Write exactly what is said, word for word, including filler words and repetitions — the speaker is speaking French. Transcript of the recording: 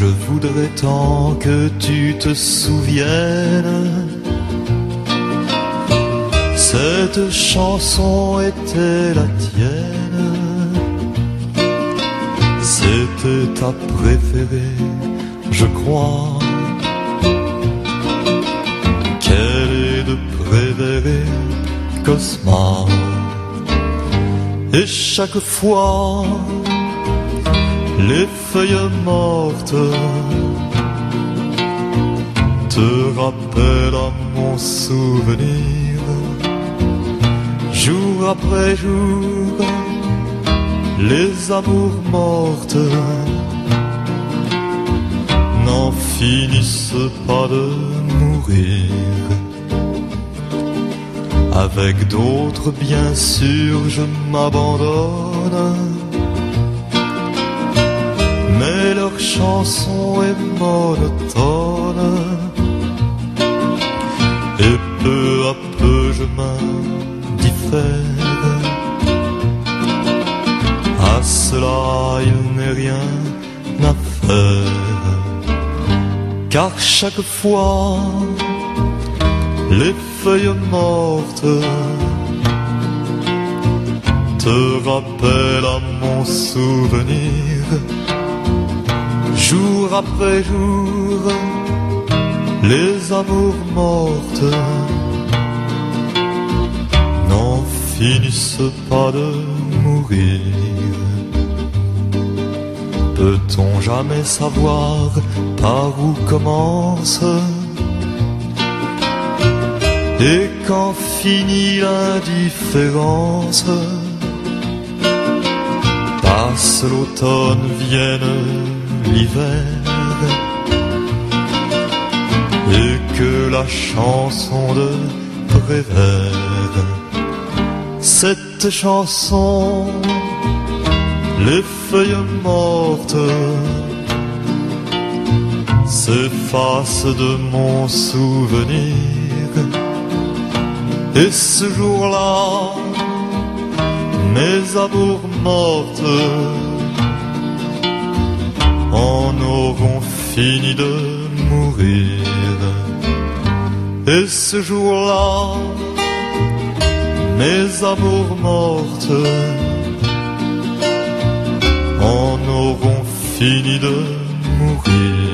voudrais tant que tu te souviennes. Cette chanson était la tienne. C'était ta préférée, je crois. Quelle est de préférée, Cosma. Et chaque fois, les feuilles mortes te rappellent à mon souvenir. Jour après jour, les amours mortes n'en finissent pas de mourir. Avec d'autres, bien sûr, je m'abandonne, mais leur chanson est monotone. Et peu à peu je m'indiffère. À cela il n'est rien à faire, car chaque fois les feuilles mortes te rappellent à mon souvenir. Jour après jour, les amours mortes n'en finissent pas de mourir. Peut-on jamais savoir par où commence et quand finit l'indifférence? Passe l'automne, vienne l'hiver, et que la chanson de Prévert, cette chanson, les feuilles mortes s'effacent de mon souvenir. Et ce jour-là, mes amours mortes en auront fini de mourir. Et ce jour-là, mes amours mortes en auront fini de mourir.